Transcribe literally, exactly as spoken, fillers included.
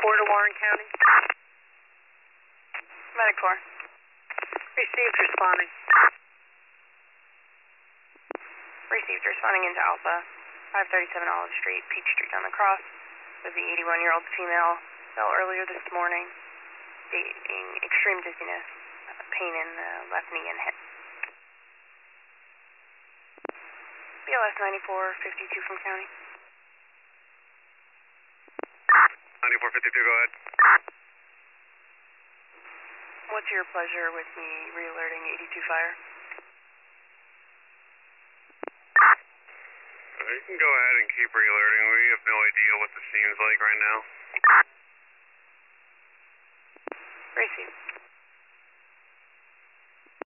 four to Warren County. Medic four. Received, responding. Received, responding into Alpha, five thirty-seven Olive Street, Peach Street on the cross, with the eighty-one-year-old female fell earlier this morning, stating extreme dizziness, uh, pain in the left knee and hip. B L S ninety-four fifty-two from County. ninety-four fifty-two, go ahead. What's your pleasure with me re-alerting eighty-two Fire? Uh, you can go ahead and keep re-alerting. We have no idea what the scene's like right now.